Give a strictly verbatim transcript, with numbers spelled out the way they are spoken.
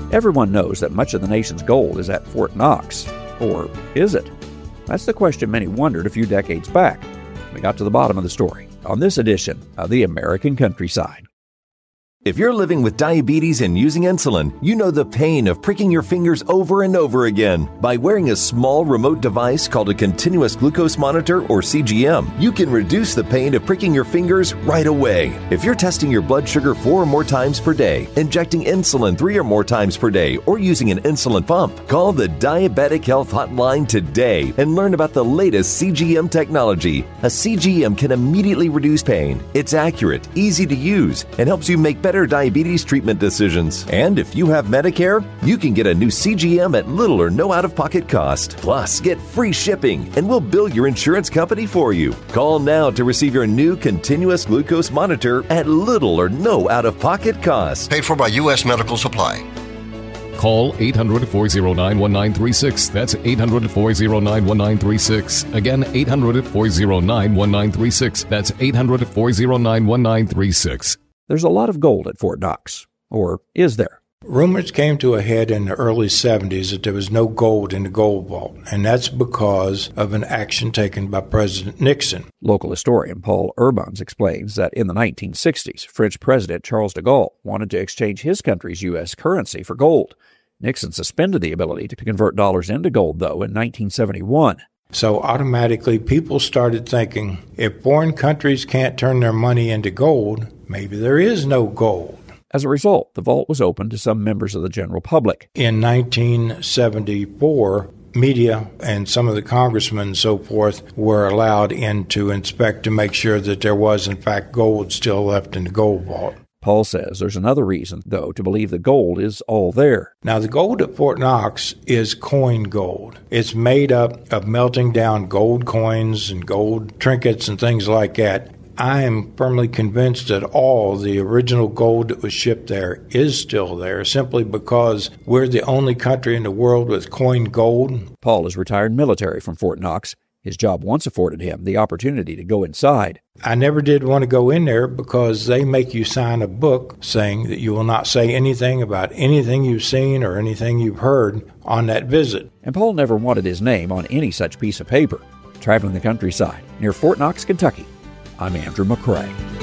Everyone knows that much of the nation's gold is at Fort Knox. Or is it? That's the question many wondered a few decades back. We got to the bottom of the story on this edition of The American Countryside. If you're living with diabetes and using insulin, you know the pain of pricking your fingers over and over again. By wearing a small remote device called a continuous glucose monitor, or C G M, you can reduce the pain of pricking your fingers right away. If you're testing your blood sugar four or more times per day, injecting insulin three or more times per day, or using an insulin pump, call the Diabetic Health Hotline today and learn about the latest C G M technology. A C G M can immediately reduce pain. It's accurate, easy to use, and helps you make better better diabetes treatment decisions. And if you have Medicare, you can get a new C G M at little or no out-of-pocket cost. Plus, get free shipping, and we'll bill your insurance company for you. Call now to receive your new continuous glucose monitor at little or no out-of-pocket cost. Paid for by U S Medical Supply. Call eight hundred, four oh nine, one nine three six. That's eight hundred, four oh nine, one nine three six. Again, eight hundred, four oh nine, one nine three six. That's eight hundred, four oh nine, one nine three six. There's a lot of gold at Fort Knox. Or is there? Rumors came to a head in the early seventies that there was no gold in the gold vault, and that's because of an action taken by President Nixon. Local historian Paul Urbans explains that in the nineteen sixties, French President Charles de Gaulle wanted to exchange his country's U S currency for gold. Nixon suspended the ability to convert dollars into gold, though, in nineteen seventy-one. So automatically people started thinking, if foreign countries can't turn their money into gold, maybe there is no gold. As a result, the vault was open to some members of the general public. In nineteen seventy-four, media and some of the congressmen and so forth were allowed in to inspect to make sure that there was, in fact, gold still left in the gold vault. Paul says there's another reason, though, to believe the gold is all there. Now, the gold at Fort Knox is coin gold. It's made up of melting down gold coins and gold trinkets and things like that. I am firmly convinced that all the original gold that was shipped there is still there, simply because we're the only country in the world with coined gold. Paul is retired military from Fort Knox. His job once afforded him the opportunity to go inside. I never did want to go in there because they make you sign a book saying that you will not say anything about anything you've seen or anything you've heard on that visit. And Paul never wanted his name on any such piece of paper. Traveling the countryside near Fort Knox, Kentucky, I'm Andrew McCrae.